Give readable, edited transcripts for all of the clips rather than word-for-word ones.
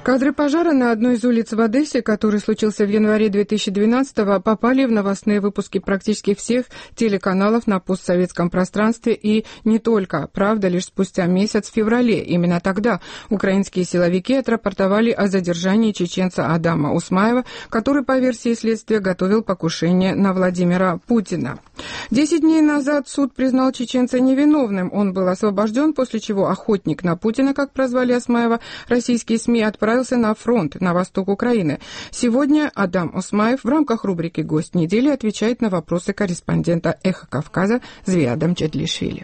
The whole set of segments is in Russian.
Кадры пожара на одной из улиц в Одессе, который случился в январе 2012-го, попали в новостные выпуски практически всех телеканалов на постсоветском пространстве и не только. Правда, лишь спустя месяц, в феврале, именно тогда украинские силовики отрапортовали о задержании чеченца Адама Усмаева, который, по версии следствия, готовил покушение на Владимира Путина. 10 дней назад суд признал чеченца невиновным. Он был освобожден, после чего охотник на Путина, как прозвали Усмаева российские СМИ, отправился на фронт, на восток Украины. Сегодня Адам Усмаев в рамках рубрики «Гость недели» отвечает на вопросы корреспондента «Эхо Кавказа» Звиадом Чадлишвили.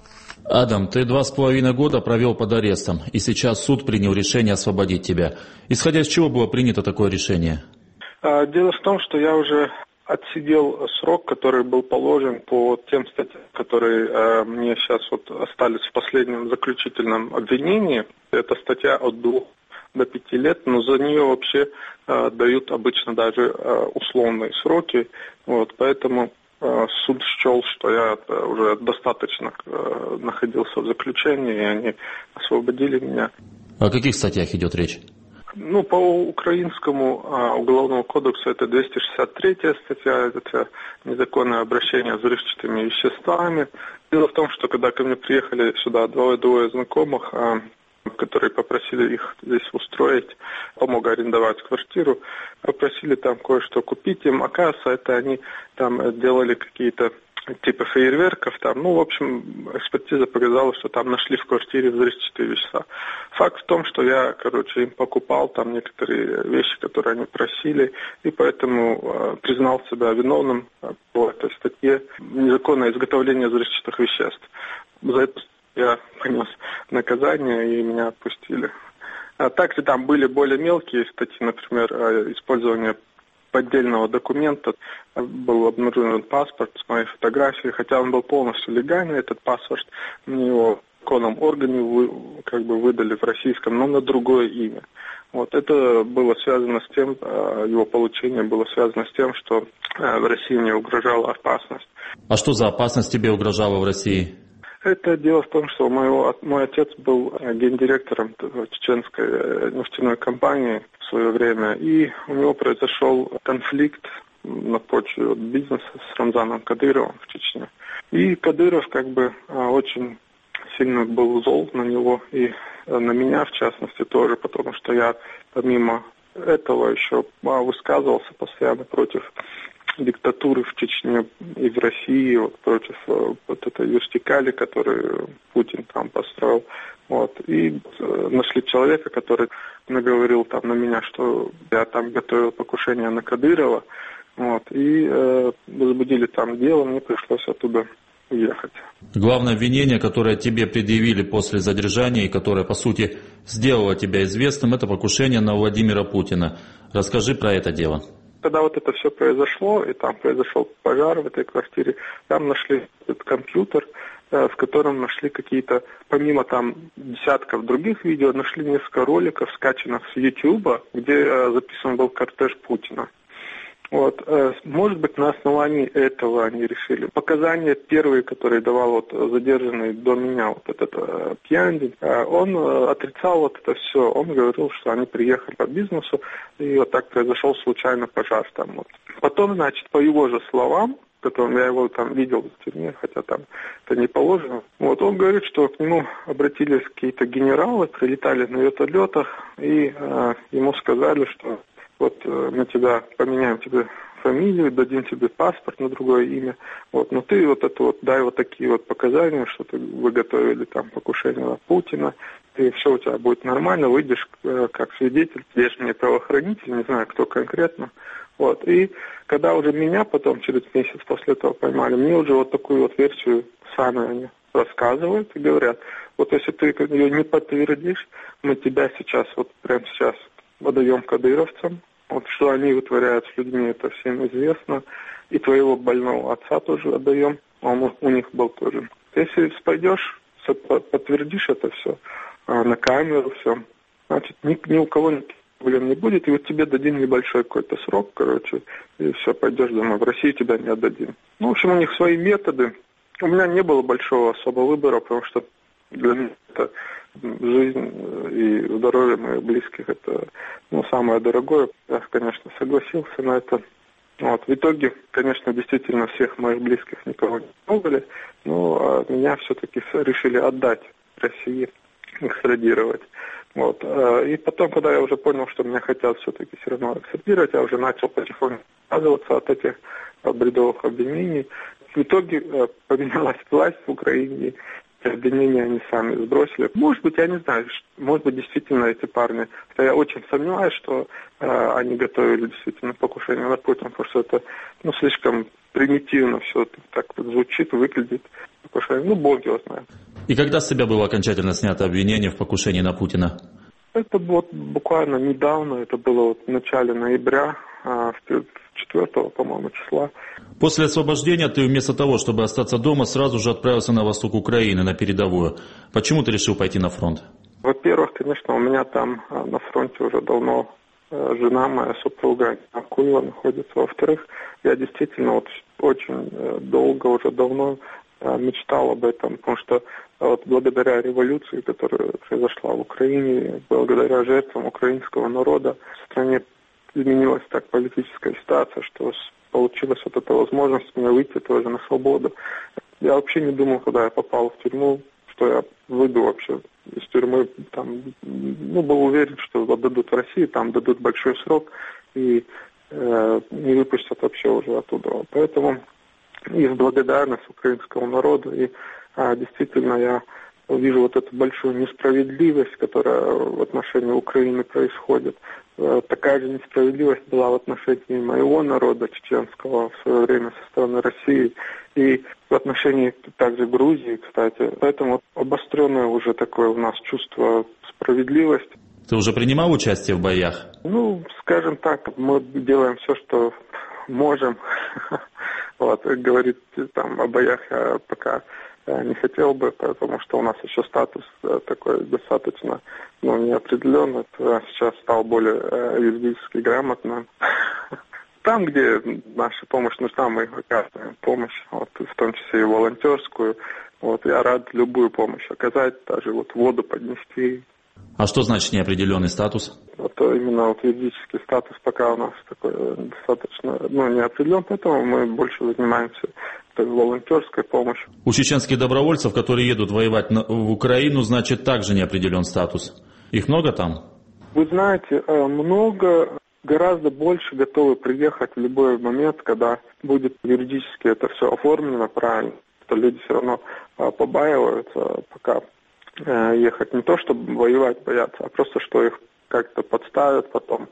Адам, ты 2,5 года провел под арестом, и сейчас суд принял решение освободить тебя. Исходя из чего было принято такое решение? Дело в том, что я уже отсидел срок, который был положен по тем статьям, которые мне сейчас вот остались в последнем заключительном обвинении. Это статья от 2 до 5 лет, но за нее вообще дают обычно даже условные сроки. Вот, поэтому суд счел, что я уже достаточно находился в заключении, и они освободили меня. О каких статьях идет речь? По украинскому уголовному кодексу это 263-я статья, это незаконное обращение с взрывчатыми веществами. Дело в том, что когда ко мне приехали сюда двое знакомых, которые попросили их здесь устроить, помог арендовать квартиру, попросили там кое-что купить им. Оказывается, это они там делали какие-то типа фейерверков там. В общем, экспертиза показала, что там нашли в квартире взрывчатые вещества. Факт в том, что я, им покупал там некоторые вещи, которые они просили, и поэтому признал себя виновным по этой статье незаконное изготовление взрывчатых веществ. За это я понес наказание, и меня отпустили. Также там были более мелкие статьи, например, использование поддельного документа. Был обнаружен паспорт с моей фотографией, хотя он был полностью легальный, этот паспорт. Мне его в законном органе выдали в российском, но на другое имя. Вот это было связано с тем, его получение было связано с тем, что в России мне угрожала опасность. А что за опасность тебе угрожала в России? Это дело в том, что мой отец был гендиректором чеченской нефтяной компании в свое время, и у него произошел конфликт на почве бизнеса с Рамзаном Кадыровым в Чечне. И Кадыров очень сильно был зол на него и на меня, в частности, тоже, потому что я помимо этого еще высказывался постоянно против диктатуры в Чечне и в России, против этой вертикали, которую Путин там построил. И нашли человека, который наговорил на меня, что я там готовил покушение на Кадырова. И возбудили там дело, мне пришлось оттуда уехать. Главное обвинение, которое тебе предъявили после задержания и которое, по сути, сделало тебя известным, это покушение на Владимира Путина. Расскажи про это дело. Когда это все произошло, и там произошел пожар в этой квартире, там нашли этот компьютер, в котором нашли какие-то, помимо десятков других видео, нашли несколько роликов, скачанных с YouTube, где записан был кортеж Путина. Может быть, на основании этого они решили. Показания первые, которые давал задержанный до меня, этот Пьяндин, он отрицал это все. Он говорил, что они приехали по бизнесу, и так произошел случайно пожар там. Потом, по его же словам, которым я его видел в тюрьме, хотя там это не положено, он говорит, что к нему обратились какие-то генералы, прилетали на вертолетах, и ему сказали, что мы поменяем тебе фамилию, дадим тебе паспорт на другое имя. Но ты дай такие показания, что вы готовили покушение на Путина, и все у тебя будет нормально, выйдешь как свидетель, здесь мне правоохранитель, не знаю, кто конкретно. И когда уже меня потом, через месяц после этого поймали, мне уже такую версию сами они рассказывают и говорят, если ты ее не подтвердишь, мы тебя прямо сейчас отдаем кадыровцам. Что они вытворяют с людьми, это всем известно. И твоего больного отца тоже отдаем. Он у них был тоже. Если пойдешь, подтвердишь это все на камеру, все, значит, ни у кого проблем не будет. И тебе дадим небольшой какой-то срок, и все, пойдешь домой. В Россию тебя не отдадим. В общем, у них свои методы. У меня не было большого особо выбора, потому что для меня это жизнь и здоровье моих близких – это самое дорогое. Я, конечно, согласился на это. В итоге, конечно, действительно всех моих близких никого не трогали, но меня все-таки решили отдать России, экстрадировать. И потом, когда я уже понял, что меня хотят все-таки все равно экстрадировать, я уже начал потихоньку отказываться от этих бредовых обвинений. В итоге поменялась власть в Украине, обвинения они сами сбросили. Может быть, я не знаю, может быть, действительно эти парни, хотя я очень сомневаюсь, что они готовили действительно покушение на Путина, потому что это слишком примитивно все так звучит, выглядит. Покушение. Бог его знает. И когда с себя было окончательно снято обвинение в покушении на Путина? Это буквально недавно, это было в начале ноября, 4-го, по-моему, числа. После освобождения ты вместо того, чтобы остаться дома, сразу же отправился на восток Украины, на передовую. Почему ты решил пойти на фронт? Во-первых, конечно, у меня там на фронте уже давно жена моя, супруга Акуева находится. Во-вторых, я действительно очень долго, уже давно мечтал об этом, потому что благодаря революции, которая произошла в Украине, благодаря жертвам украинского народа, в стране изменилась так политическая ситуация, что получилась эта возможность мне выйти тоже на свободу. Я вообще не думал, когда я попал в тюрьму, что я выйду вообще из тюрьмы. Был уверен, что отдадут в России, там дадут большой срок и не выпустят вообще уже оттуда. Поэтому и в благодарность украинскому народу, и действительно я вижу эту большую несправедливость, которая в отношении Украины происходит. Такая же несправедливость была в отношении моего народа чеченского в свое время со стороны России и в отношении также Грузии, кстати. Поэтому обостренное уже такое у нас чувство справедливости. Ты уже принимал участие в боях? Скажем так, мы делаем все, что можем. Говорить о боях я пока не хотел бы, потому что у нас еще статус такой достаточно неопределенный. Я сейчас стал более юридически грамотным. Там, где наша помощь нужна, мы оказываем помощь, в том числе и волонтерскую. Я рад любую помощь оказать, даже воду поднести. А что значит неопределенный статус? Именно юридический статус пока у нас такой достаточно неопределен, поэтому мы больше занимаемся волонтерской помощью. У чеченских добровольцев, которые едут воевать в Украину, значит, также неопределен статус. Их много там? Вы знаете, много, гораздо больше готовы приехать в любой момент, когда будет юридически это все оформлено правильно. Что люди все равно побаиваются пока ехать. Не то, чтобы воевать боятся, а просто, что их как-то подставят потом.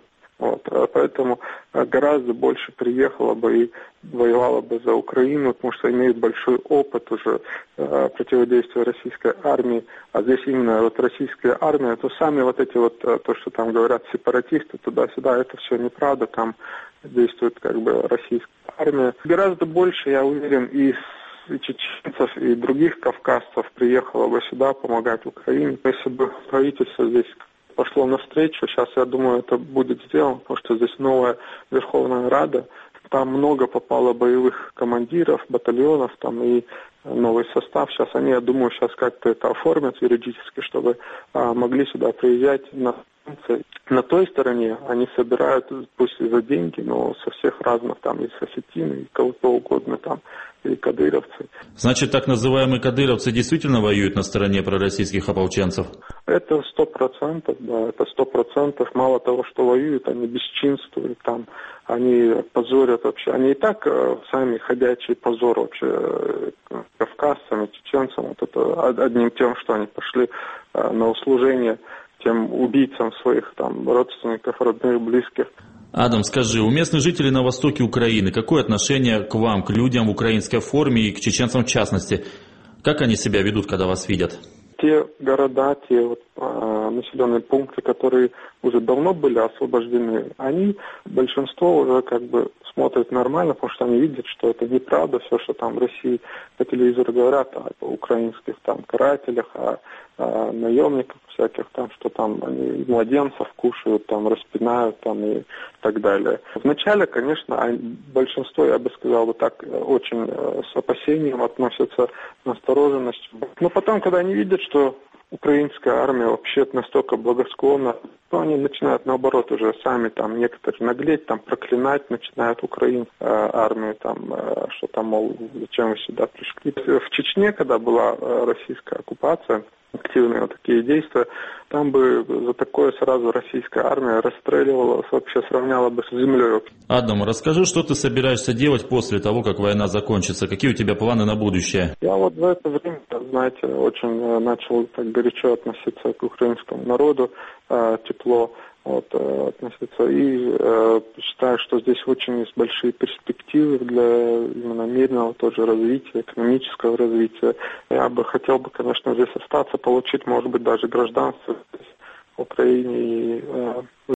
Поэтому гораздо больше приехало бы и воевало бы за Украину, потому что имеют большой опыт уже противодействия российской армии. А здесь именно российская армия, то сами то, что там говорят сепаратисты, туда-сюда, это все неправда. Там действует российская армия. Гораздо больше, я уверен, и чеченцев, и других кавказцев приехало бы сюда помогать Украине. Если бы правительство здесь пошло навстречу, сейчас, я думаю, это будет сделано, потому что здесь новая Верховная Рада, там много попало боевых командиров, батальонов, там и новый состав. Сейчас они, я думаю, как-то это оформят юридически, чтобы могли сюда приезжать на станции. На той стороне они собирают, пусть и за деньги, но со всех разных, там и с осетин, и кого-то угодно там, и кадыровцы. Значит, так называемые кадыровцы действительно воюют на стороне пророссийских ополченцев? Это 100%, да, это 100%. Мало того, что воюют, они бесчинствуют там, они позорят вообще. Они и так сами ходячий позор вообще кавказцам и чеченцам. Это одним тем, что они пошли на услужение тем убийцам своих там родственников, родных, близких. Адам, скажи, у местных жителей на востоке Украины какое отношение к вам, к людям в украинской форме и к чеченцам в частности? Как они себя ведут, когда вас видят? Те города, те населенные пункты, которые уже давно были освобождены, они, большинство уже смотрят нормально, потому что они видят, что это неправда, все, что там в России по телевизору говорят о украинских там карателях, о наемниках всяких, там, что там они младенцев кушают, там распинают там, и так далее. Вначале, конечно, большинство, я бы сказал, так очень с опасением относятся, настороженностью. Но потом, когда они видят, что украинская армия вообще настолько благосклонна, то они начинают наоборот уже сами там некоторые наглеть, там проклинать, начинают украинскую армию, там, что там, мол, зачем вы сюда пришли. В Чечне, когда была российская оккупация, активные вот такие действия, там бы за такое сразу российская армия расстреливала, вообще сравняла бы с землей. Адам, расскажи, что ты собираешься делать после того, как война закончится? Какие у тебя планы на будущее? Я вот за это время, знаете, очень начал так горячо относиться к украинскому народу, тепло относиться. И считаю, что здесь очень есть большие перспективы для именно мирного тоже развития, экономического развития. Я бы хотел бы, конечно, здесь остаться, получить, может быть, даже гражданство в Украине и